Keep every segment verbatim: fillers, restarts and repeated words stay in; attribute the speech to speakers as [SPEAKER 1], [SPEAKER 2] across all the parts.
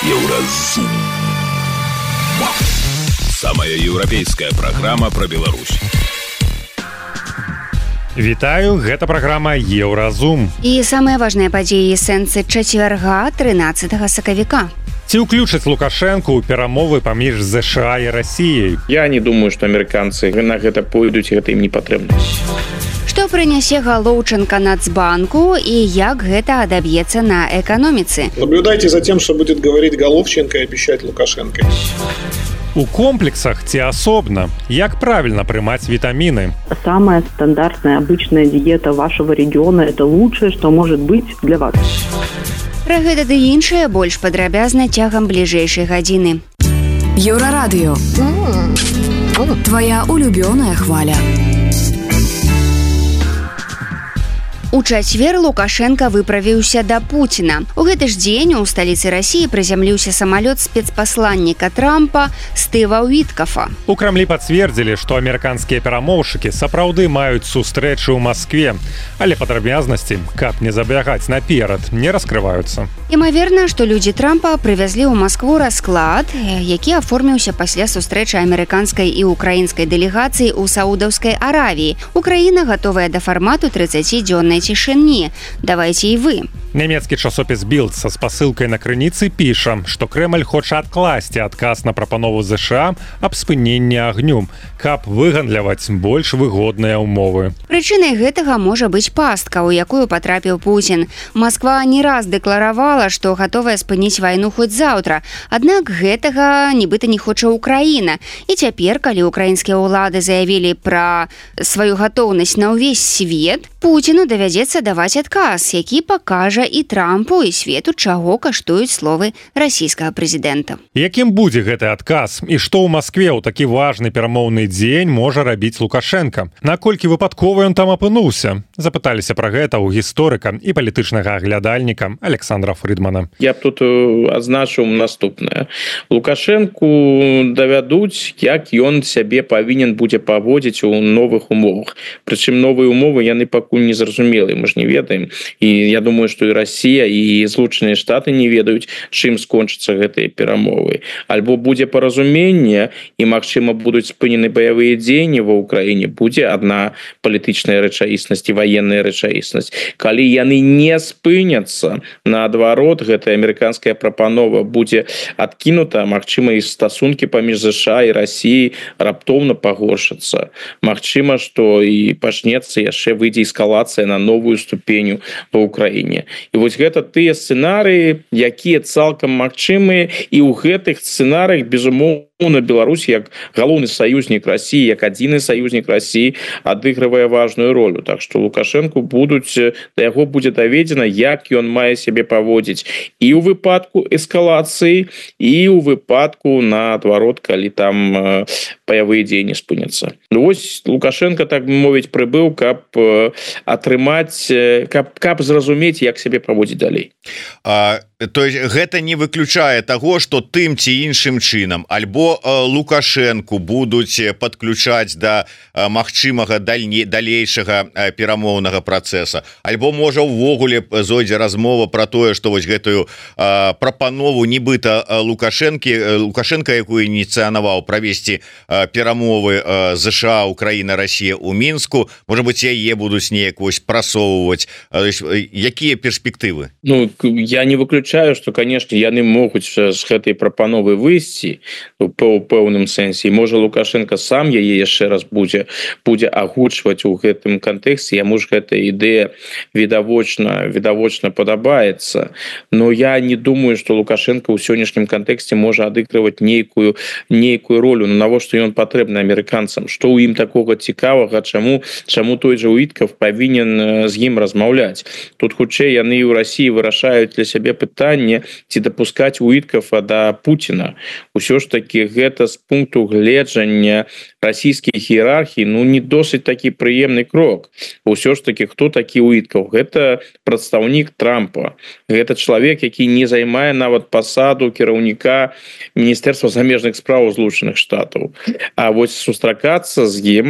[SPEAKER 1] Еўразум. Самая еўрапейская праграма пра Беларусь.
[SPEAKER 2] Вітаю, гэта праграма Еўразум.
[SPEAKER 3] І самыя важныя падзеі сэнсы чацвярга трынаццатага сакавіка.
[SPEAKER 2] Ці ўключаць Лукашэнку ў перамовы паміж ЗША і Расіяй?
[SPEAKER 4] Я не думаю, што амерыканцы на гэта пойдуць, гэта ім не патрэбна.
[SPEAKER 3] Што прынясе галоўчынка Нацбанку і як гэта адаб'ецца на эканоміцы?
[SPEAKER 5] Наблюдайте за тем, что будет говорить Головченко и обещать Лукашенко.
[SPEAKER 2] У комплексах ці асобна? Як правильно прымаць вітаміны?
[SPEAKER 6] Самая стандартная, обычная диета вашего региона – это лучшее, что может быть для вас.
[SPEAKER 3] Пра гэта ды іншае больш падрабязна цягам бліжэйшай гадзіны.
[SPEAKER 7] Еўрарадыё. Твоя улюбёная хваля.
[SPEAKER 3] У чацвер Лукашенко выправіўся да Пуціна. У гэты ж дзень у сталіцы Расіі прызямліўся самалёт спецпасланніка Трампа Стыва Уіткафа.
[SPEAKER 2] У Крамлі пацвердзілі, што амерыканскія перамоўшчыкі сапраўды маюць сустрэчы ў Маскве, але падрабязнасці, каб не забягаць наперад, не раскрываюцца.
[SPEAKER 3] Імаверна, што людзі Трампа прывязлі ў Маскву расклад, які аформіўся пасля сустрэчы амерыканскай і украінскай дэлегацыі ў Саудаўскай Аравіі. Украіна гатовая да фармату трыццацідзённай цішыні. Давайте і вы.
[SPEAKER 2] Нямецкі часопіс Білд са спасылкай на крыніцы піша, што Крэмль хоча адкласці адказ на прапанову ЗША аб спыненні агню, каб выгандляваць больш выгодныя ўмовы.
[SPEAKER 3] Прычынай гэтага можа быць пастка, у якую патрапіў Пуцін. Масква не раз дэкларавала, што гатовая спыніць вайну хоць заўтра. Аднак гэтага нібыта не хоча Украіна. І цяпер, калі украінскія ўлады заявілі пра сваю гатоўнасць на ўвесь свет, Пуціну давядзецца даваць адказ, які пакажа і Трампу, і свету, чаго каштуюць словы расійскага прэзідэнта.
[SPEAKER 2] Якім будзе гэты адказ? І што ў Маскве ў такі важны перамоўны дзень можа рабіць Лукашенка? Наколькі выпадкова ён там апынуўся? Запыталіся пра гэта ў гісторыка і палітычнага аглядальніка Александра Фрыдмана.
[SPEAKER 4] Я б тут адзначыў наступнае. Лукашэнку давядуць, як ён сябе павінен будзе паводзіць у новых умовах. Прычым новыя умовы яны пакуль не зразумелыя, мы ж не ведаем. І я думаю, што і Расія і Злучаныя Штаты не ведаюць, чым скончацца гэтыя перамовы. Альбо будзе паразуменне і, магчыма, будуць спынены баявыя дзеянні ва ўкраіне, будзе адна палітычная рэчаіснасць і ваенная рэчаіснасць. Калі яны не спыняцца, наадварот, гэтая амерыканская прапанова будзе адкінута, магчыма, і стасункі паміж ЗША і Расіяй раптоўна пагоршацца. Магчыма, што і пачнецца яшчэ выйдзе эскалацыя на новую ступеню ва ўкраіне. І вось гэта тыя сцэнарыі, якія цалкам магчымыя, і ў гэтых сцэнарыях, безумоўна, Беларусь як галоўны саюзнік Расіі, як адзіны саюзнік Расіі адыгрывае важную ролю. Так што Лукашэнку будуць, да яго будзе даведзена, як ён мае сябе паводзіць і ў выпадку эскалацыі, і ў выпадку наадварот, калі там баявыя дзеянні спыняцца. Ну, вось Лукашенко, так мовіць, прыбыў, каб атрымаць, каб, каб зразумець, як сябе паводзіць далей.
[SPEAKER 8] А, то есть гэта не выключае таго, што тым ці іншым чынам альбо а, Лукашэнку будуць падключаць да а, магчымага дальне, далейшага а, перамоўнага працэса, альбо можа ўвогуле зойдзе размова пра тое, што вось гэтую а, прапанову нібыта Лукашэнкі Лукашенко, якую ініцыянаваў правесці а, перамовы а, ЗША, Украіна, Расія ў Мінску, можа быць, яе будуць неяк вось прасоўваць. А, якія перспектывы?
[SPEAKER 4] Ну, я не выключаю, што, канешне, яны могуць з гэтай прапановы выйсці у пэўным сэнсе. Можа, Лукашенко сам яе яшчэ раз будзе будзе агучваць у гэтым кантэксце. Яму ж гэтая ідэя відавочна відавочна падабаецца. Но я не думаю, што Лукашенко ў сённяшнім кантэксце можа адыгрываць нейкую нейкую ролю. Ну, навошта ён патрэбны амерыканцам? Што ў ім такога цікавага? Чаму чаму той жа Уіткаф павінен з ім размаўляць? Тут хутчэй яны ў Расіі вырашаюць для сябе пытанне, ці дапускаць Уіткафа да Пуціна. Усё ж таки гэта з пункту гледжання расійскай іерархіі, ну, не досыць такі прыемны крок. Усё ж таки, хто такі Уіткаф? Гэта прадстаўнік Трампа. Гэта чалавек, які не займае нават пасаду кіраўніка Міністэрства замежных спраў Злучаных Штатаў. А вось сустракацца з ім,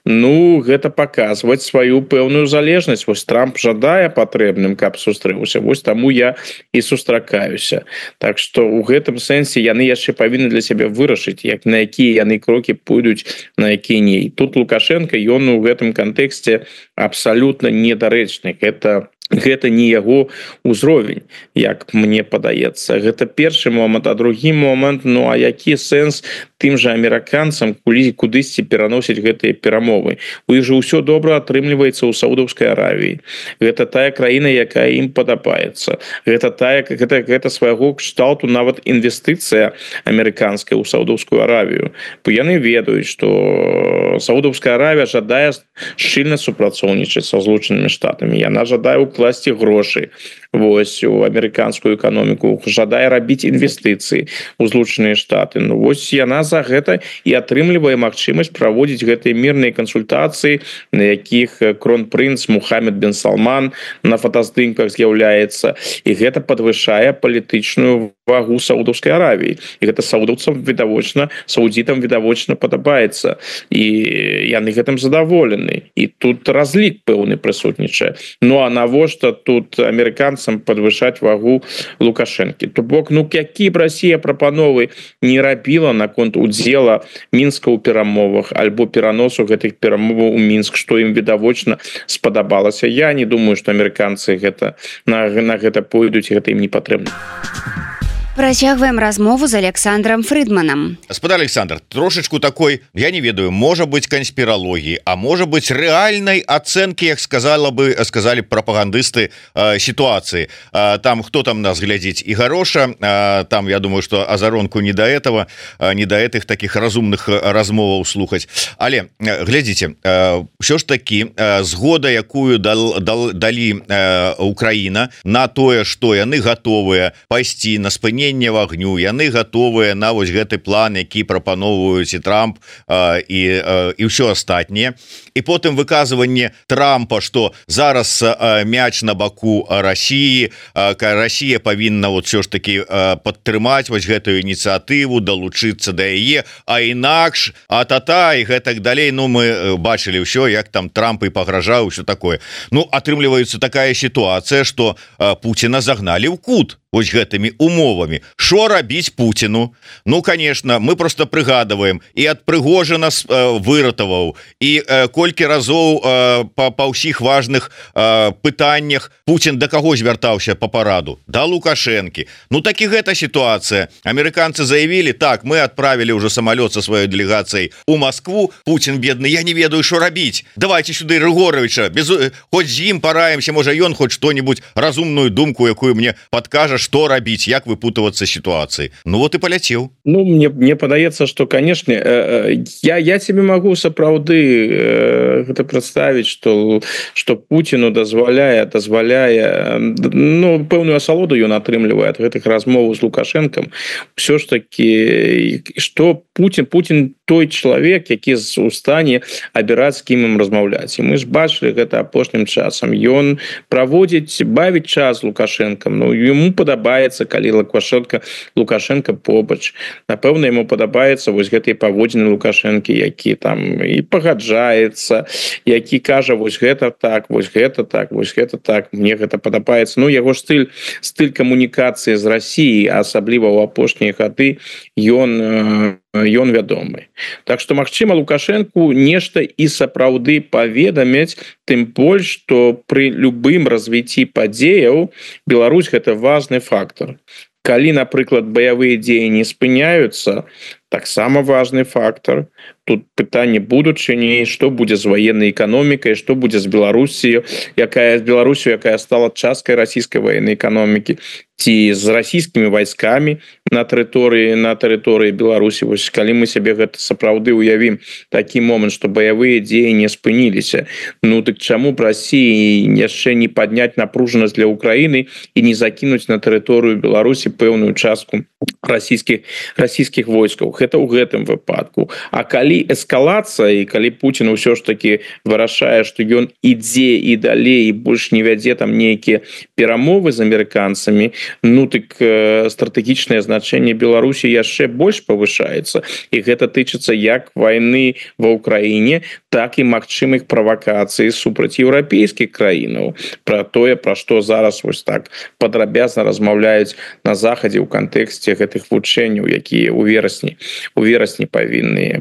[SPEAKER 4] ну, гэта паказваць сваю пэўную залежнасць. Вось Трамп жадае патрэбным, каб сустрэўся. Вось таму я і сустракаюся. Так что у гэтым сэнсе яны яшчэ павінны для сябе вырашыць, як на якія яны крокі пойдуць, на якія не. Тут Лукашенко ён у гэтым кантэксце абсалютна недарэчны. Это гэта не яго ўзровень, як мне падаецца. Гэта першы момант, а другі момант, ну а які сэнс тым жа амерыканцам кулі кудысьці пераносіць гэтыя перамовы? У іх жа ўсё добра атрымліваецца ў Саудаўскай Аравіі. Гэта тая краіна, якая ім падабаецца. Гэта тая гэта, гэта свайго кшталту нават інвестыцыя амерыканская ў Саудаўскую Аравію. Бо яны ведаюць, што Саудаўская Аравія жадае шчыльна супрацоўнічаць са Злучанымі Штатамі. Яна жадае класці грошы вось у амерыканскую эканоміку, жадае рабіць інвестыцыі ў Злучаныя Штаты. Ну вось яна за гэта і атрымлівае магчымасць праводзіць гэтыя мірныя кансультацыі, на якіх кронпрынц Мухаммед бен Салман на фотаздымках з'яўляецца, і гэта падвышае палітычную вагу Саудаўскай Аравіі. І гэта саудаўцам відавочна, саудзітам відавочна падабаецца. І яны гэтым задаволены. І тут разлік пэўны прысутнічае. Ну а навошта тут амерыканцам подвышаць вагу Лукашэнкі? То бок, ну які б Расія прапановы не рабіла наконт удзела Мінска ў перамовах альбо пераносу гэтых перамоваў у Мінск, што ім відавочна спадабалася. Я не думаю, што амерыканцы гэта на, на гэта пойдуць, гэта ім не патрэбна.
[SPEAKER 3] Працягваем размову з Александром Фрыдманам.
[SPEAKER 8] Господа Александр, трошечку такой, я не ведаю, можа быть канспіралогіі, а можа быть рэальнай ацэнкі, як сказала бы, сказалі прапагандысты э, ситуации. Э, там хто там нас глядзіць і Гароша, э, там я думаю, что Азаронку не до этого, э, не до этих таких разумных размоваў слухаць. Але э, глядзіце, э, ўсё ж таки э, згода, якую дал, дал, далі э, Украіна на тое, што яны гатовыя пайсці на спыненне вагню, яны гатовыя на вось гэты план, які прапаноўваюць і Трамп э, і, э, і ўсё астатняе. І потым выказванне Трампа, што зараз э, мяч на баку Расіі, э, Расія павінна вот все ж таки э, падтрымаць вось гэтую ініцыятыву, далучыцца да яе, а інакш а-та-та і гэтак далей. Ну мы бачылі ўсё, як там Трамп і пагражаў, ўсё такое. Ну атрымліваецца такая сітуацыя, што э, Пуціна загналі ў кут вось гэтымі умовамі. Што рабіць Пуціну? Ну, конечно, мы просто прыгадываем, і ад Прыгожина э, выратаваў, і э, колькі разоў э, па, па ўсіх важных э, пытаннях Пуцін да каго звяртаўся па параду? Да Лукашэнкі. Ну, так і гэта ситуация. Амерыканцы заявілі, так, мы отправили уже самолет со сваёй делегацией у Москву. Пуцін, бедны, я не ведаю, што рабіць. Давайте сюды Рыгоровича, без... хоць з ім параемся, можа ён хоць што-нибудь разумную думку, якую мне подкажа, што рабіць, як выпутываться з ситуации. Ну вот и полетел.
[SPEAKER 4] Ну, мне, мне падаецца, что, конечно, я, я себе могу сапраўды гэта представить, что, что Путину дозволяе, дозволяе, ну, пэўную асалоду ён атрымлівае ад гэтых размоваў з Лукашенком. Все ж таки, что Путин, Путин той человек, які у стане абіраць, з кім ім размаўляць. І мы ж бачылі гэта апошнім часам. Ён праводзіць, бавіць час з Лукашенком. Ну, ему падабаецца, калі Лукашенко, Лукашенко побач. Напэўна, ему падабаецца вось гэтыя паводзіны Лукашенкі, які там і пагаджаецца, які кажа, вось гэта так, вось гэта так, вось гэта так, мне гэта падабаецца. Ну, яго стыль, стыль камунікацыі з Расіяй, асабліва ў апошнія гады, ён ён вядомы. Так што, магчыма, Лукашенку нешта і сапраўды паведамяць, тым больш, што пры любым развіцці падзеяў Беларусь — гэта важны фактор. Калі, напрыклад, баявыя дзеянні спыняюцца, таксама важны фактор. Тут пытанне будучыні, што будзе з ваеннай эканомікай, што будзе з Беларусіяй, якая з Беларусіяй, якая стала часткай расійскай ваеннай эканомікі, ці з расійскімі вайскамі на тэрыторыі на тэрыторыі Беларусі. Вось калі мы сябе гэта сапраўды уявім такі момант, што баявыя дзеянні спыніліся, ну дык чаму б Расіі яшчэ не падняць напружанасць для Украіны і не закінуць на тэрыторыю Беларусі пэўную частку расійскіх расійскіх войскаў? Гэта ў гэтым выпадку. А калі эскалацыя, і калі Пуцін ўсё ж таки вырашае, што ён ідзе і далей, і больш не вядзе там нейкія перамовы з амерыканцамі, ну так э, стратэгічнае значэнне Беларусі яшчэ больш павышаецца. І гэта тычыцца як вайны ва Ўкраіне, так і магчымых правакацый супраць еўрапейскіх краінаў про тое пра што зараз вось так падрабязна размаўляюць на захадзе ў кантэксце гэтых вучэнняў, якія ў верасні у верасні павінны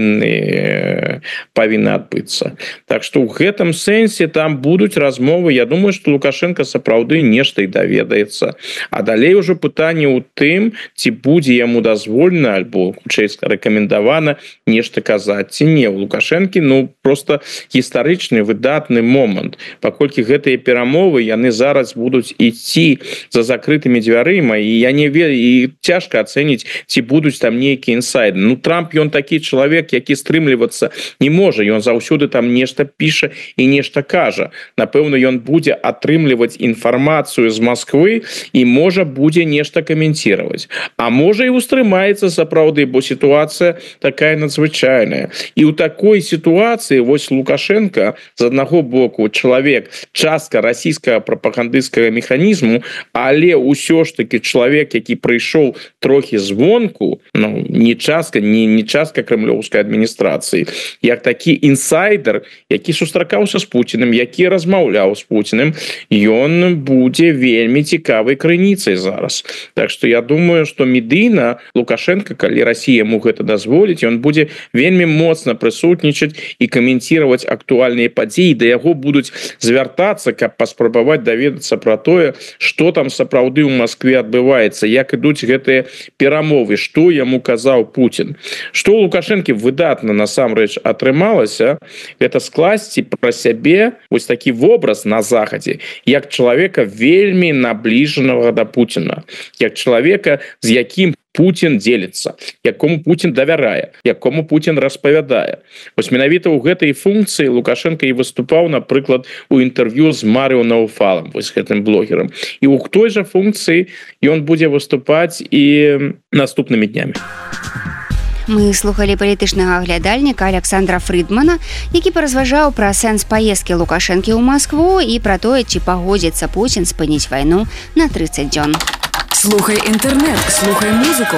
[SPEAKER 4] павінны павінны адбыцца. Так што ў гэтым сэнсе там будуць размовы. Я думаю, што Лукашенко сапраўды нешта і даведаецца, а далей ужо пытанне ў тым, ці будзе яму дазволена альбо хутчэй рэкамендавана нешта казаць ці не. У Лукашэнкі ну просто гістарычны выдатны момант, паколькі гэтыя перамовы яны зараз будуць ісці за закрытымі дзвярыма, і я не верю, і цяжка ацэніць, ці будуць там нейкія інсайды. Ну Трамп ён такі чалавек, які стрымлівацца не можа, ён заўсёды там нешта піша і нешта кажа. Напэўна, ён будзе атрымліваць інфармацыю з Москвы і можа будзе нешта каменціраваць, а можа і устрымаецца сапраўды, бо сітуацыя такая надзвычайная. І ў такой сітуацыі вось Лукашенко з аднаго боку чалавек, частка расійскага прапагандысцкага механізму, але ўсё ж таки чалавек, які прыйшоў трохі звонку, ну не частка, не, не частка кремлёўскай адміністрацыі, як такі інсайдер, які сустракаўся з Пуціным, які размаўляў з Пуціным, ён будзе вельмі цікавай крыніцай зараз. Так што я думаю, што медыйна Лукашенко, калі Расія яму гэта дазволіць, ён будзе вельмі моцна прысутнічаць і каменціраваць актуальныя падзеі, да яго будуць звяртацца, каб паспрабаваць даведацца пра тое, што там сапраўды ў Маскве адбываецца, як ідуць гэтыя перамовы, што яму казаў Путін. Што у Лукашэнкі выдатна насамрэч атрымалася, гэта скласці пра сябе вось такі вобраз на захадзе, як чалавека вельмі набліжанага да Пуціна, як чалавека, з якім Путін дзеліцца, якому Путін давярае, якому Путін распавядае. Вось менавіта ў гэтай функцыі Лукашенко і выступаў, напрыклад, у інтэрв'ю з Марыо Науфалам, вось гэтым блогерам. І ў той жа функцыі ён будзе выступаць і наступнымі днямі.
[SPEAKER 3] Мы слухали палітычнага аглядальніка Александра Фрыдмана, які паразважаў пра сэнс паездкі Лукашэнкі ў Маскву і пра тое, ці пагодзіцца Пуцін спыніць вайну на трыццаць дзён.
[SPEAKER 7] Слухай інтэрнэт, слухай музыку.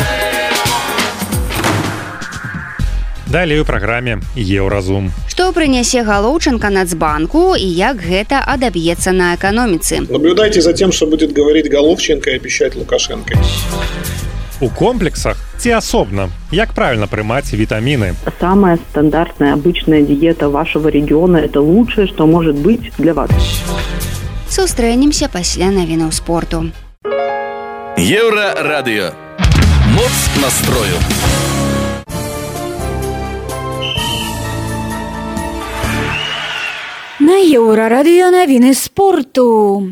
[SPEAKER 2] Далей у праграме Еўразум.
[SPEAKER 3] Што прынясе галоўчынка Нацбанку і як гэта адаб'ецца на эканоміцы?
[SPEAKER 5] Наблюдайте за тем, что будет говорить Головченко и обещать Лукашенко.
[SPEAKER 2] У комплексах ці асобна? Як правильно прымаць вітаміны?
[SPEAKER 6] Самая стандартная, обычная диета вашего региона – это лучшее, что может быть для вас.
[SPEAKER 3] Сустрэнемся пасля навінаў спорту.
[SPEAKER 1] Еўрарадыё. Моц настрою.
[SPEAKER 9] На Еўрарадыё навіны спорту.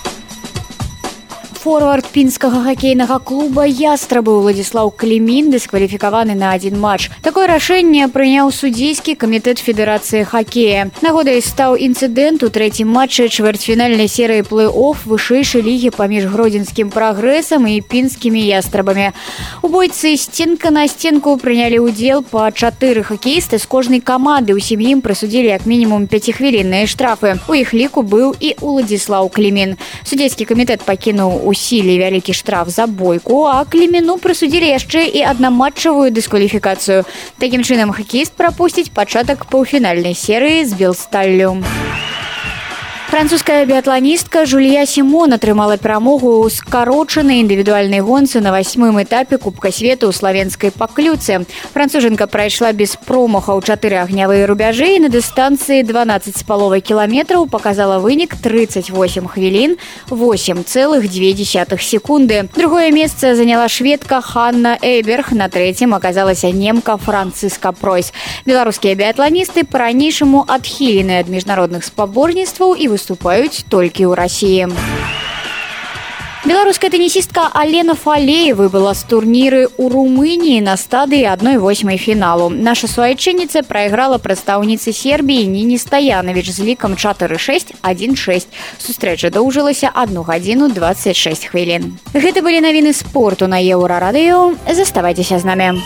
[SPEAKER 9] Форвард пінскага хакейнага клуба «Ястрабы» Владислав Климин дыскваліфікаваны на один матч. Такое рашэнне прыняў судзейскі камітэт Федэрацыі хакея. Нагодай стаў інцыдэнт у трэцім матчы чвэрцьфінальнай серыі плэй-офф вышэйшай лігі паміж гродзенскім «Прагрэсам» і пінскімі «Ястрабамі». У бойцы стенка на стенку прынялі ўдзел па чатыры хакеісты з кожнай каманды. Усім ім прысудзілі як мінімум пяцігвілінныя штрафы. У іх ліку быў і Владислав Климин. Судзейскі камітэт пакінуў у сіле вялікі штраф за бойку, а Кліміну прысудзілі яшчэ і аднаматчавую дыскваліфікацыю. Такім чынам хакеіст прапусціць пачатак паўфінальнай серыі з Белсталлю. Французская біятланістка Жулія Сімон атрымала перамогу ў скарочанай індывідуальнай гонцы на васьмым этапе Кубка свету ў славенскай Паклюцы. Францужанка прайшла без промахаў чатыры агнявыя рубяжы і на дыстанцыі дванаццаць з паловай кіламетраў паказала вынік трыццаць восем хвілін восемь цэлых дзве дзесятых секунды. Другое месца заняла шведка Ханна Эйберг, на трэцім аказалася немка Францыска Пройс. Беларускія біятланісты па-ранейшаму адхілены ад міжнародных спаборніцтваў і выступаюць толькі ў Расіі. Беларуская тенісістка Алена Фалеева выбыла з турніры ў Румыніі на стадыі адной восьмай фіналу. Наша суайчынніца прайграла прадстаўніцы Сербіі Ніні Стаянавіч з лікам чатыры шэсць адзін шэсць. Сустрэча доўжылася адну гадзіну дваццаць шэсць хвілін. Гэта былі навіны спорту на Еўрарадыё. Заставайцеся з намі.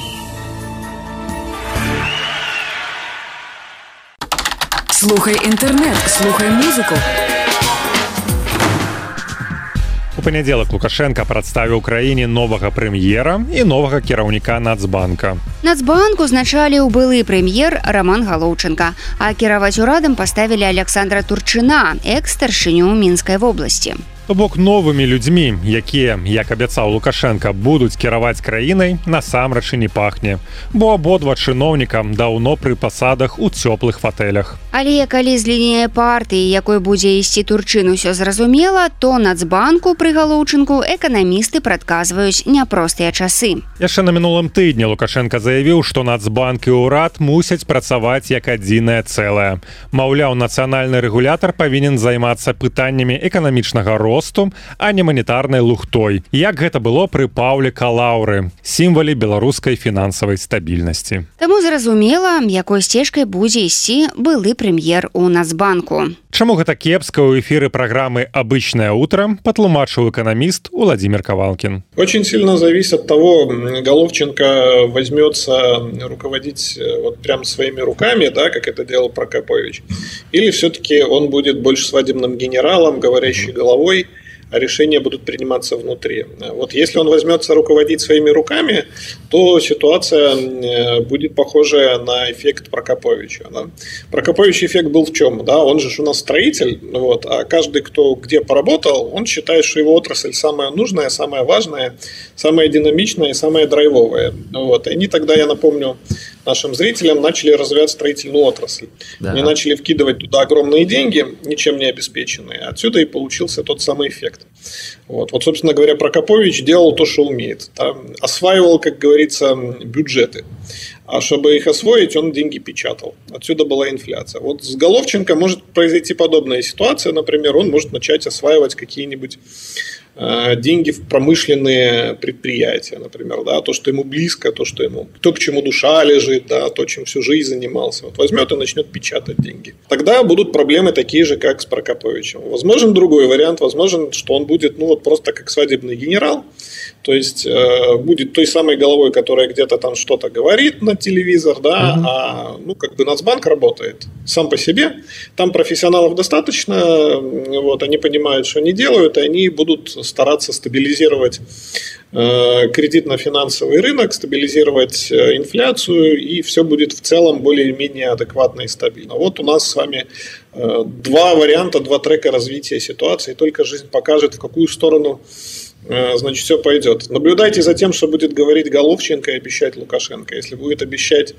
[SPEAKER 7] Слухай інтэрнэт, слухай музыку.
[SPEAKER 2] У панядзелак Лукашенко прадставіў краіне новага прэм'ера і новага кіраўніка Нацбанка.
[SPEAKER 3] Нацбанк узначаліў былы прэм'ер Роман Галоўчынка, а кіраваць урадам паставілі Александра Турчына, экс-старшыню Мінскай вобласці.
[SPEAKER 2] То бок новымі людзьмі, якія, як абяцаў Лукашенка, будуць кіраваць краінай, насамрэч і не пахне. Бо абодва чыноўніка даўно пры пасадах у цёплых фатэлях.
[SPEAKER 3] Але калі з лініяй партыі, якой будзе ісці Турчын, усё зразумела, то Нацбанку пры Галоўчынку эканамісты прадказваюць няпростыя часы.
[SPEAKER 2] Яшчэ на мінулым тыдні Лукашенка заявіў, што Нацбанк і ўрад мусяць працаваць як адзінае цэлае. Маўляў, нацыянальны рэгулятар павінен займацца пытаннямі эканамічнага росту, а не манетарнай лухтой. Як гэта было пры Паўле Калаўры, сімвале беларускай фінансавай стабільнасці.
[SPEAKER 3] Таму зразумела, якой сцежкай будзе ісці былы прэм'ер у Нацбанку.
[SPEAKER 2] Чаму гэта кепска ў эфіры праграмы «Обычное утро» патлумачыў эканаміст Владимир Ковалкин.
[SPEAKER 5] Очень сильно зависит от того, Головченко возьмется руководить вот прям своими руками, да, как это делал Прокопович, или все-таки он будет больше свадебным генералом, говорящей головой, а решения будут приниматься внутри. Вот если он возьмется руководить своими руками, то ситуация будет похожая на эффект Прокоповича. Да? Прокопович эффект был в чем? Да? Он же у нас строитель, вот, а каждый, кто где поработал, он считает, что его отрасль самая нужная, самая важная, самая динамичная и самая драйвовая. Вот. И они тогда, я напомню, нашим зрителям начали развивать строительную отрасль. Да. Они начали вкидывать туда огромные деньги, ничем не обеспеченные. Отсюда и получился тот самый эффект. Вот, вот собственно говоря, Прокопович делал то, что умеет. Да? Осваивал, как говорится, бюджеты. А чтобы их освоить, он деньги печатал. Отсюда была инфляция. Вот с Головченко может произойти подобная ситуация. Например, он может начать осваивать какие-нибудь э, деньги в промышленные предприятия, например, да, то, что ему близко, то, что ему, то, к чему душа лежит, да, то, чем всю жизнь занимался. Вот возьмет и начнет печатать деньги. Тогда будут проблемы такие же, как с Прокоповичем. Возможен другой вариант, возможен, что он будет, ну вот просто как свадебный генерал, то есть э, будет той самой головой, которая где-то там что-то говорит на телевизор, да, угу. а ну как бы Нацбанк работает сам по себе, там профессионалов достаточно, вот, они понимают, что они делают, и они будут стараться стабилизировать э, кредитно-финансовый рынок, стабилизировать э, инфляцию, и все будет в целом более-менее адекватно и стабильно. Вот у нас с вами э, два варианта, два трека развития ситуации, только жизнь покажет, в какую сторону значит, все пойдет. Наблюдайте за тем, что будет говорить Головченко и обещать Лукашенко. Если будет обещать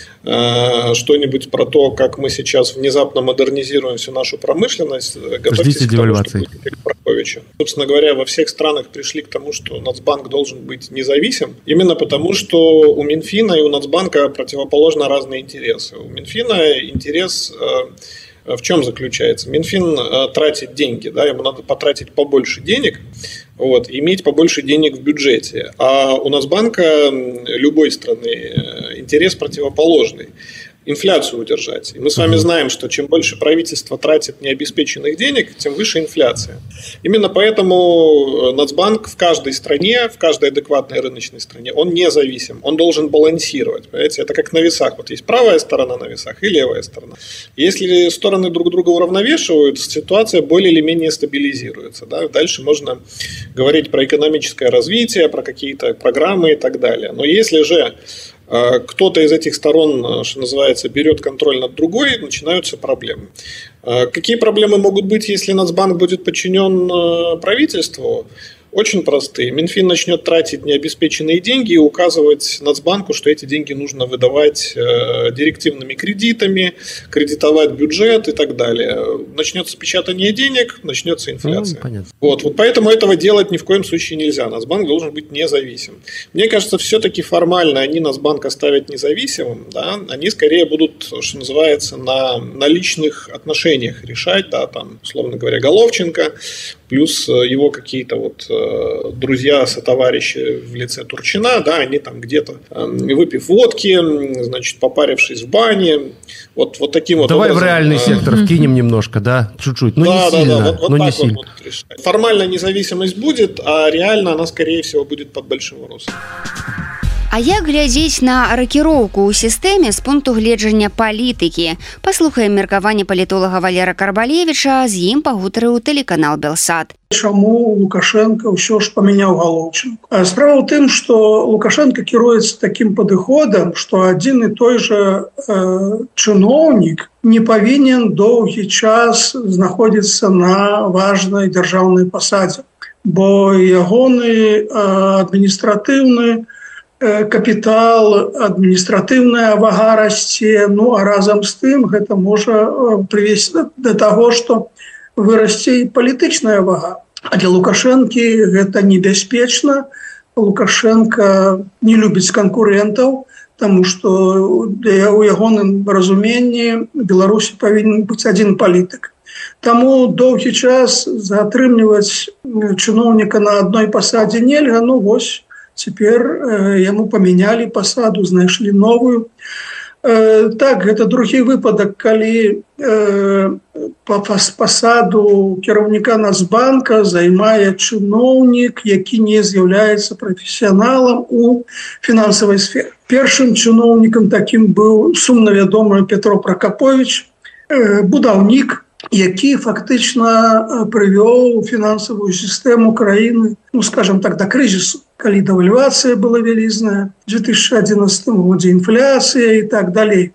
[SPEAKER 5] э, что-нибудь про то, как мы сейчас внезапно модернизируем всю нашу промышленность, готовьтесь к тому, что будет как Прокоповича. Собственно говоря, во всех странах пришли к тому, что Нацбанк должен быть независим, именно потому, что у Минфина и у Нацбанка противоположно разные интересы. У Минфина интерес... Э, в чем заключается? Минфин э, тратит деньги, да, ему надо потратить побольше денег, вот, иметь побольше денег в бюджете. А у Нацбанка любой страны интерес противоположный. Инфляцию удержать. И мы с вами знаем, что чем больше правительство тратит необеспеченных денег, тем выше инфляция. Именно поэтому Нацбанк в каждой стране, в каждой адекватной рыночной стране, он независим, он должен балансировать. Понимаете? Это как на весах. Вот есть правая сторона на весах и левая сторона. Если стороны друг друга уравновешивают, ситуация более или менее стабилизируется. Да? Дальше можно говорить про экономическое развитие, про какие-то программы и так далее. Но если же кто-то из этих сторон, что называется, берет контроль над другой, начинаются проблемы. Какие проблемы могут быть, если Нацбанк будет подчинен правительству? Очень простые. Минфин начнет тратить необеспеченные деньги и указывать Нацбанку, что эти деньги нужно выдавать э, директивными кредитами, кредитовать бюджет и так далее. Начнется печатание денег, начнется инфляция. Ну, вот, вот поэтому этого делать ни в коем случае нельзя. Нацбанк должен быть независим. Мне кажется, все-таки формально они Нацбанк оставят независимым. Да? Они скорее будут, что называется, на, на личных отношениях решать. Да? Там, условно говоря, Головченко плюс его какие-то вот друзья, сотоварищи в лице Турчина, да, они там где-то, выпив водки, значит, попарившись в бане, вот, вот таким вот
[SPEAKER 10] Давай
[SPEAKER 5] образом,
[SPEAKER 10] в реальный сектор вкинем немножко, да, чуть-чуть, но
[SPEAKER 5] да,
[SPEAKER 10] не
[SPEAKER 5] да,
[SPEAKER 10] сильно,
[SPEAKER 5] да, вот, вот
[SPEAKER 10] но
[SPEAKER 5] так
[SPEAKER 10] не
[SPEAKER 5] вот
[SPEAKER 10] сильно.
[SPEAKER 5] будут решать. Формально независимость будет, а реально она, скорее всего, будет под большим вопросом.
[SPEAKER 3] А як глядзець на ракіроўку ў сістэме з пункту гледжання палітыкі? Паслухаем меркаванне палітолага Валера Карбалевіча, з ім пагутарыў тэлеканал Белсат.
[SPEAKER 11] Чаму Лукашенко ўсё ж памяняў Галоўчынку? Справа ў тым, што Лукашенко кіруецца такім падыходам, што адзін і той жа э, чыноўнік не павінен доўгі час знаходзіцца на важнай дзяржаўнай пасадзе, бо ягоны э, адміністратыўны капітал, адміністратыўная вага расце, ну а разам з тым гэта можа прывесці да таго, што вырасце і палітычная вага. А для Лукашэнкі гэта небяспечна. Лукашенко не любіць канкурэнтаў, таму што у ягоным разуменні Беларусі павінен быць адзін палітык. Таму доўгі час затрымліваць чыноўніка на адной пасадзе нельга, ну вось цяпер э, яму памянялі пасаду, знайшлі новую. Э, так, гэта другі выпадак, калі э, па пасаду кіраўніка Нацбанка займае чыноўнік, які не з'яўляецца прафесіяналам у фінансавай сферы. Першым чыноўнікам такім быў сумна вядомы Петро Прокопович, э, будаўнік, які фактычна прывёў фінансавую сістэму краіны, ну, скажем так, да крызісу, калі дэвальвацыя была вялізная, в две тысячи одиннадцатым годзе інфляцыя і так далей.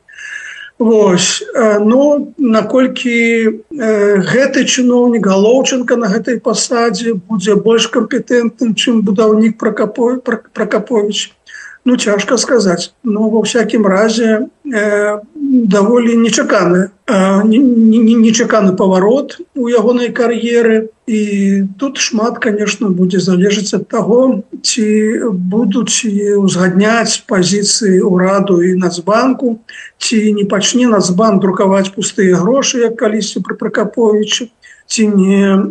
[SPEAKER 11] Вось, ну, наколькі э, гэты чыноўнік Галоўчынка на гэтай пасадзе будзе больш кампетэнтным, чым будаўнік Прокопович, ну, цяжка сказаць. Ну, ва всякім разе э, даволі нечаканы, э, нечаканы паварот у ягонай кар'еры. І тут шмат, конечно, будзе залежаць ад таго, ці будуць узгадняць пазіцыі ўраду і Нацбанку, ці не пачне Нацбанк друкаваць пустыя грошы, як калісьці пры Прокоповичы, ці не э,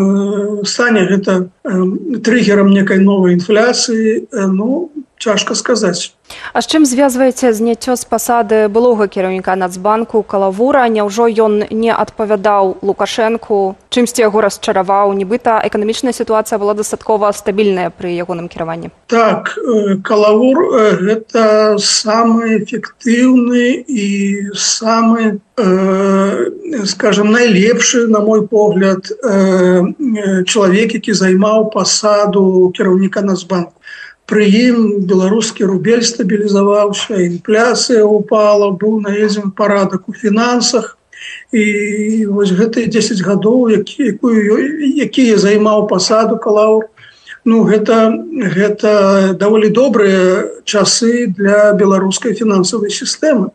[SPEAKER 11] стане гэта э, трыгерам некай новай інфляцыі, э, ну, цяжка сказаць.
[SPEAKER 12] А з чым звязваеце зняццё з пасады былога кіраўніка Нацбанку Калавура? Няўжо ён не адпавядаў Лукашэнку, чымсьці яго расчараваў? Нібыта эканамічная сітуацыя была дастаткова стабільная пры ягоным кіраванні.
[SPEAKER 11] Так, Калавур гэта самы эфектыўны і самы, э, скажем, найлепшы, на мой погляд, э, чалавек, які займаў пасаду кіраўніка Нацбанку. Пры ім беларускі рубель стабілізаваўся, інфляцыя упала, быў наведзены парадак у фінансах. І вось гэтыя дзесяць гадоў, які, якія займаў пасаду Калавур, ну, гэта, гэта даволі добрыя часы для беларускай фінансавай сістэмы.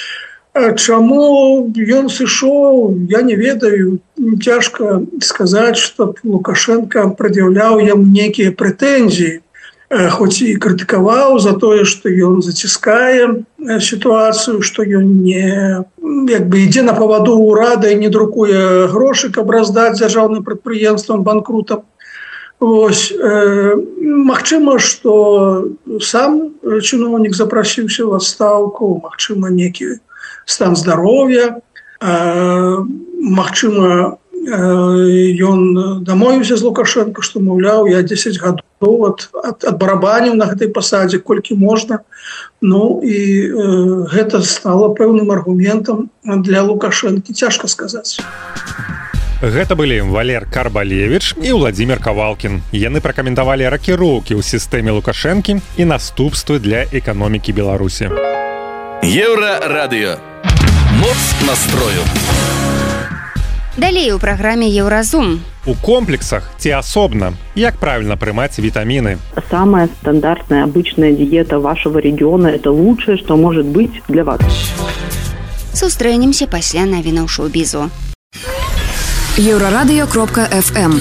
[SPEAKER 11] Чаму ён сышоў, я не ведаю. Цяжка сказаць, што Лукашенко прад'яўляў яму нейкія прэтэнзіі, хоць і крытыкаваў за тое, што ён заціскае сітуацыю, што ён не як бы ідзе на паваду ўрада і не друкуе грошы, каб раздаць дзяржаўным прадпрыемствам, банкрутам. Вось, э, магчыма, што сам чыноўнік запрасіўся ў адстаўку, магчыма, некі стан здароўя, э, магчыма, ён дамовіўся з Лукашенко, што, маўляў, я дзесяць гадоў ад, ад, ад барабаніў на гэтай пасадзе, колькі можна. Ну, і э, гэта стала пэўным аргументам для Лукашэнкі, цяжка сказаць.
[SPEAKER 2] Гэта былі Валер Карбалевіч і Владзімир Кавалкін. Яны пракаментавалі ракіроўкі ў сістэме Лукашэнкі і наступствы для эканомікі Беларусі.
[SPEAKER 1] Еўрарадыё. Моц настрою.
[SPEAKER 3] Далей у праграме Еўразум.
[SPEAKER 2] У комплексах ці асобна? Як правильно прымаць вітаміны?
[SPEAKER 6] Самая стандартная, обычная диета вашего региона – это лучшее, что может быть для вас.
[SPEAKER 3] Сустрэнемся пасля навінаў шоу-бізу.
[SPEAKER 7] Еўрарадыё кропка эф эм.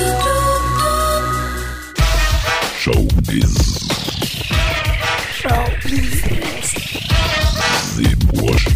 [SPEAKER 1] Шоу-біз. Шоу-біз. Зыбош.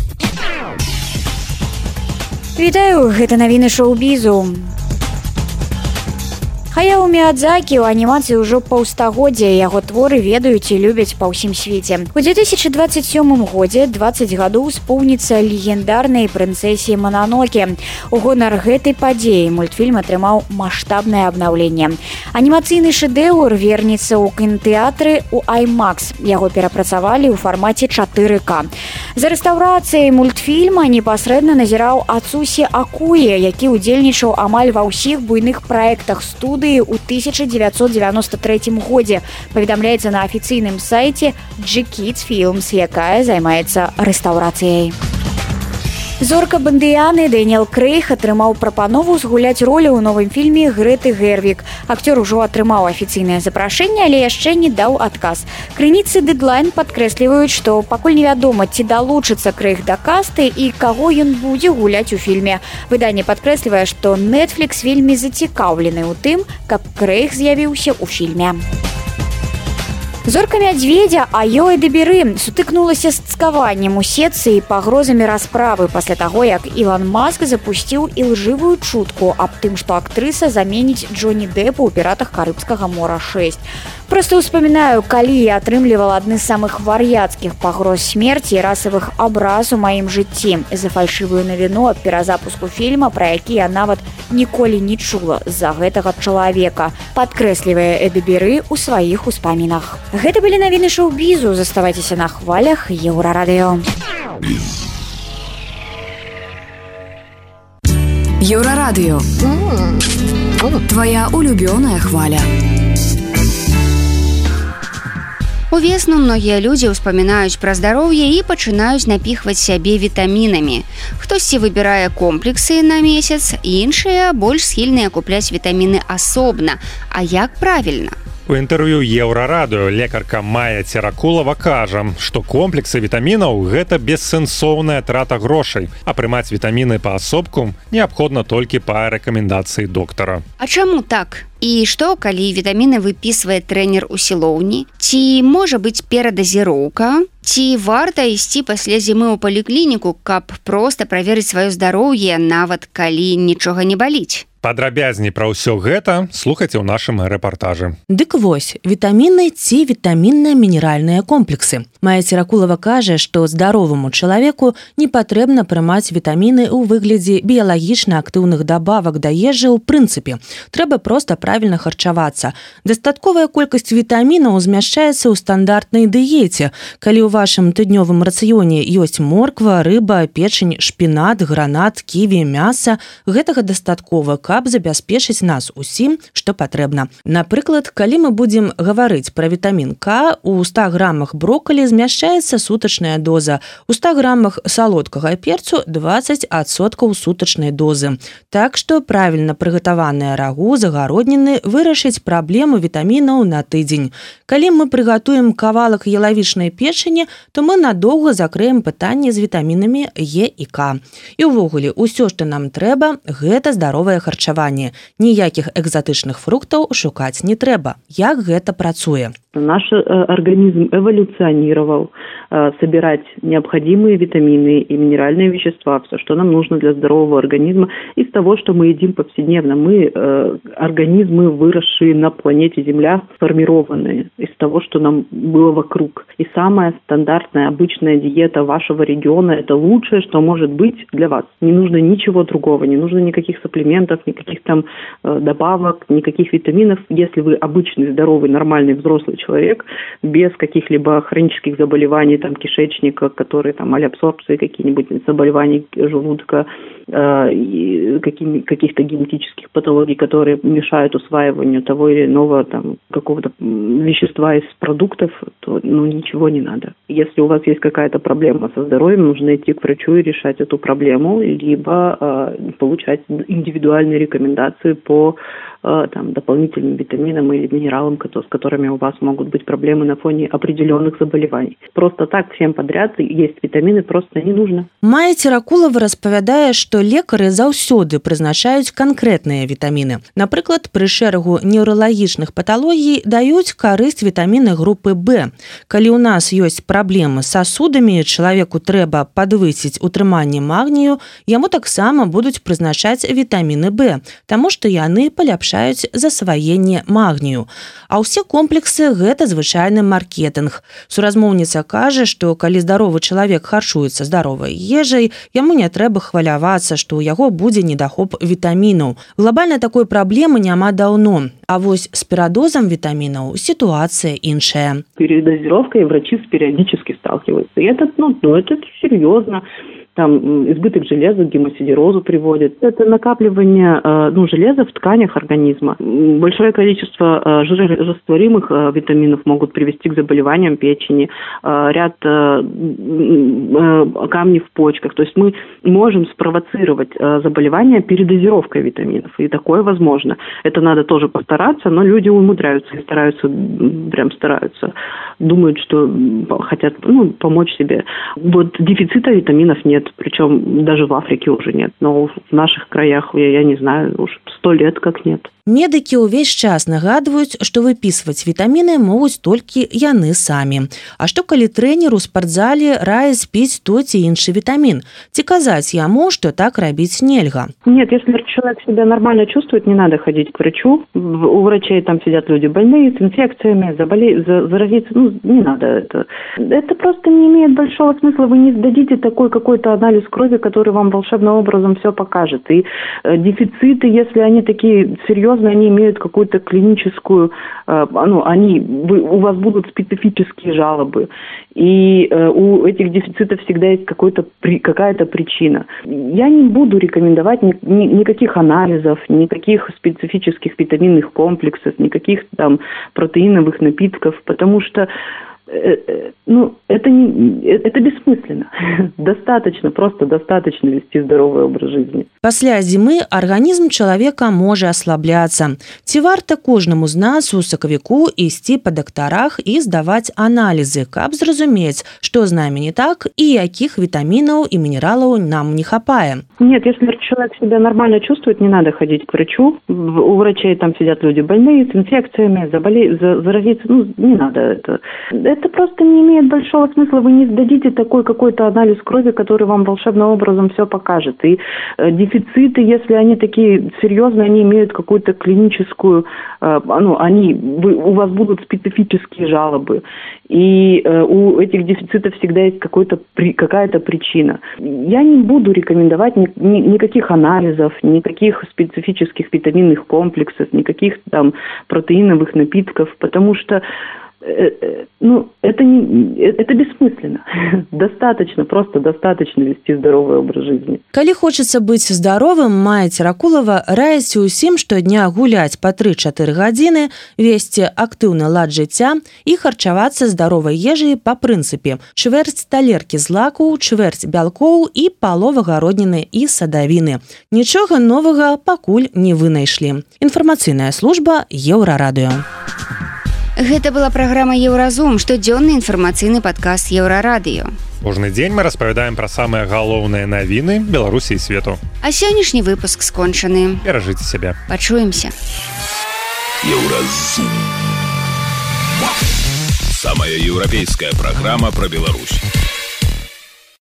[SPEAKER 9] Вітаю, гэта навіны шоу-бізу. Хаяо Міядзакі ў анімацыі ўжо паўстагоддзя, яго творы ведаюць і любяць па ўсім свеце. У две тысячи двадцать сёмым годзе двадцать гадоў споўніцца легендарнай прынцэсе Мононоке. У гонар гэтай падзеі мультфільм атрымаў маштабнае абнаўленне. Анімацыйны шэдэўр вернецца ў кінотэатры ў аймакс. Яго перапрацавалі ў фармаце чатыры ка. За рэстаўрацыяй мультфільма непасрэдна назіраў Ацусі Акуе, які ўдзельнічаў амаль ва ўсіх буйных праектах студыі ў тысяча дзевяцьсот девяносто третьем годзе. Паведамляецца на афіцыйным сайце джи Kids Films, якая займаецца рэстаўрацыяй. Зорка Бандыяны Дэніэл Крэйг атрымаў прапанову згуляць ролю ў новым фільме Грэты Гервік. Акцёр ужо атрымаў афіцыйнае запрашэнне, але яшчэ не даў адказ. Крыніцы Deadline падкрэсліваюць, што пакуль невядома, ці далучыцца Крэйг да касты і каго ён будзе гуляць у фільме. Выданне падкрэслівае, што Netflix вельмі зацікаўлены ў тым, каб Крэйг з'явіўся ў фільме. Зорка Мядзведзя Айо Эдебіры сутыкнулася з цкаваннем у сетцы і пагрозамі расправы пасля таго, як Ілон Маск запусціў ілжывую чутку аб тым, што актрыса заменіць Джонні Дэпа ў «Піратах Карыбскага мора шэсць». Проста ўспамінаю, калі я атрымлівала адны з самых вар'яцкіх пагроз смерці і расавых абраз у маім жыцці за фальшывую навіну аб перазапуску фільма, пра які я нават ніколі не чула з-за гэтага чалавека, падкрэслівае Эдебіры ў сваіх успамінах. Гэта былі навіны шоу-бізу. Заставайцеся на хвалях Еўрарадыё.
[SPEAKER 7] Еўрарадыё. Твоя улюбёная хваля.
[SPEAKER 3] Увесну многія людзі ўспамінаюць пра здароўе і пачынаюць напіхваць сябе вітамінамі. Хтосьці выбірае комплексы на месяц, іншыя больш схільныя купляць вітаміны асобна. А як правільна?
[SPEAKER 2] У інтэрв'ю Еўрарадыё лекарка Майя Церакулава кажа, што комплексы вітамінаў – гэта бессэнсоўная трата грошай, а прымаць вітаміны паасобку неабходна толькі па рэкамендацыі доктара.
[SPEAKER 3] А чаму так? І што, калі вітаміны выпісвае трэнер у сілоўні? Ці можа быць перадазіроўка? Ці варта ісці пасля зімы ў паліклініку, каб проста праверыць сваё здароўе, нават калі нічога не баліць?
[SPEAKER 2] Падрабязней пра ўсё гэта слухайце ў нашым рэпартажы.
[SPEAKER 13] Дык вось, вітаміны ці вітамінна-мінеральныя комплексы. Майя Церакулава кажа, што здароваму чалавеку не патрэбна прымаць вітаміны ў выглядзе біялагічна актыўных дабавак да ежы ў прынцыпе. Трэба проста правільна харчавацца. Дастатковая колькасць вітамінаў змяшчаецца ў стандартнай дыеце. Калі ў вашым тыднёвым рацыёне ёсць морква, рыба, печань, шпінат, гранат, ківі, мяса, гэтага дастаткова, каб забяспечыць нас усім, што патрэбна. Напрыклад, калі мы будзем гаварыць пра вітамін К, у ста грамах броккалі змяшчаецца сутачная доза, у ста грамах салодкага перцу дваццаць адсоткаў сутачнай дозы. Так што правільна прыгатаваныя рагу з агародніны вырашыць праблему вітамінаў на тыдзень. Калі мы прыгатуем кавалак ялавічнай печані, то мы надоўга закрыем пытанне з вітамінамі Е і К. І ўвогуле, усё, што нам трэба, гэта здаровае харчаванне. Ніякіх экзатычных фруктаў шукаць не трэба. Як гэта працуе?
[SPEAKER 6] Наш организм эволюционировал э, собирать необходимые витамины и минеральные вещества, все, что нам нужно для здорового организма, из того, что мы едим повседневно. Мы э, организмы, выросшие на планете Земля, сформированные из того, что нам было вокруг. И самая стандартная, обычная диета вашего региона – это лучшее, что может быть для вас. Не нужно ничего другого, не нужно никаких сапплиментов, никаких там э, добавок, никаких витаминов. Если вы обычный, здоровый, нормальный, взрослый человек, без каких-либо хронических заболеваний, там, кишечника, которые, там, малябсорбции, какие-нибудь заболевания желудка, э, и какими, каких-то генетических патологий, которые мешают усваиванию того или иного, там, какого-то вещества из продуктов, то, ну, ничего не надо. Если у вас есть какая-то проблема со здоровьем, нужно идти к врачу и решать эту проблему, либо э, получать индивидуальные рекомендации по э, там, дополнительным витаминам или минералам, с которыми у вас могут быть проблемы на фоне определенных заболеваний. Просто так всем подряд есть витамины просто не нужно.
[SPEAKER 13] Майя Церакулава распавядае, што што лекары заўсёды прызначаюць канкрэтныя вітаміны. Напрыклад, пры шэрагу неўралагічных паталогій даюць карысць вітаміны групы Б. Калі ў нас ёсць праблемы з сасудамі, чалавеку трэба падвысіць утрыманне магнію, яму таксама будуць прызначаць вітаміны Б, таму што яны паляпшаюць засваенне магнію. А ўсе комплексы – гэта звычайны маркетынг. Суразмоўніца кажа, што калі здаровы чалавек харчуецца здаровай ежай, яму не трэба хвалявацца, што ў яго будзе недахоп вітамінаў. Глобальна такой праблемы няма даўно. А вось з перадозам вітамінаў ситуация иншая.
[SPEAKER 6] Передозировкой врачи периодически сталкиваются. И это, ну, ну, это серьезно. Там избыток железа к гемосидерозу приводит. Это накапливание ну, железа в тканях организма. Большое количество жирорастворимых витаминов могут привести к заболеваниям печени, ряд камней в почках. То есть мы можем спровоцировать заболевания передозировкой витаминов. И такое возможно. Это надо тоже постараться, но люди умудряются и стараются, прям стараются. Думают, что хотят ну, помочь себе. Вот дефицита витаминов нет. Причем даже в Африке уже нет. Но в наших краях, я, я не знаю, уже сто лет как нет.
[SPEAKER 13] Медыкі ўвесь час нагадваюць, што выпісваць вітаміны могуць толькі яны самі. А што калі трэнер у спартзале раіць піць той ці іншы вітамін? Ці казаць яму, што так рабіць нельга?
[SPEAKER 6] Нет, если человек себя нормально чувствует, не надо ходить к врачу. У врачей там сидят люди больные, с инфекциями, заболе... заразиться, ну, не надо это. Это просто не имеет большого смысла. Вы не сдадите такой какой-то анализ крови, который вам волшебным образом все покажет. И э, дефициты, если они такие серьезные, они имеют какую-то клиническую, э, ну, они, вы, у вас будут специфические жалобы, и э, у этих дефицитов всегда есть какой-то, при, какая-то причина. Я не буду рекомендовать ни, ни, никаких анализов, никаких специфических витаминных комплексов, никаких там протеиновых напитков, потому что ну, это, не, это бессмысленно. Достаточно, просто достаточно вести здоровый образ жизни.
[SPEAKER 13] Пасля зімы арганізм чалавека можа аслабляцца. Ці варта кожнаму з нас у сакавіку ісці па дактарах і здаваць аналізы, каб зразумець, што з намі не так і якіх вітамінаў і мінералаў нам не хапае?
[SPEAKER 6] Нет, если человек себя нормально чувствует, не надо ходить к врачу. У врачей там сидят люди больные, с инфекциями, заболе... заразиться, ну, не надо это. Это просто не имеет большого смысла. Вы не сдадите такой какой-то анализ крови, который вам волшебным образом все покажет. И э, дефициты, если они такие серьезные, они имеют какую-то клиническую, э, ну, они, вы, у вас будут специфические жалобы. И э, у этих дефицитов всегда есть какой-то, при, какая-то причина. Я не буду рекомендовать ни, ни, никаких анализов, никаких специфических витаминных комплексов, никаких там протеиновых напитков, потому что ну, это, не, это бессмысленно. Достаточно, просто достаточно вести здоровый образ жизни.
[SPEAKER 13] Калі хочацца быць здаровым, Майя Церакулова раіць усім штодня гуляць па тры-чатыры гадзіны, весці актыўны лад жыцця і харчавацца здаровай ежай па прынцыпе чвэрць талеркі злаку, чвэрць бялкоў і палова гародніны і садавіны. Нічога новага пакуль не вынайшлі. Інфармацыйная служба Еўрарадыё.
[SPEAKER 3] Гэта была праграма Еўразум, штодзённы інфармацыйны падкаст Еўрарадыё.
[SPEAKER 2] Кожны дзень мы распавядаем пра самыя галоўныя навіны Беларусі і свету.
[SPEAKER 3] А сённяшні выпуск скончаны.
[SPEAKER 2] Беражыце сябе.
[SPEAKER 3] Пачуемся.
[SPEAKER 1] Еўразум. Самая еўрапейская праграма пра Беларусь.